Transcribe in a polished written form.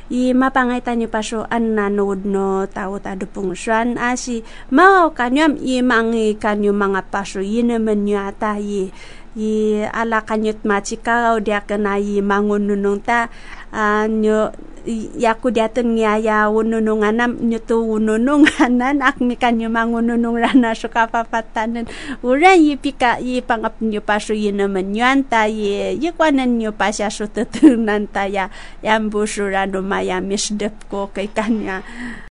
i mapangay tanyo paso an nanood no tao tado pungsyan asi mao kanyam i mangi kanyo mga paso yinaman nyo ata i ala kanyot machikaw dia kana i mangununong ta nyo yaku diaton ngaya unununganam nyo to unununganan akmi kanyo mangununong rana so kapapatanan ura yipika yipangap nyo paso yinaman nyo anta yikwanan nyo pasya so tutunan ta ya yambusura no maya misdep ko kay kanya